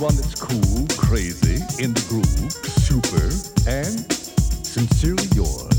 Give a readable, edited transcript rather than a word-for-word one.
one that's cool, crazy, in the groove, super, and sincerely yours.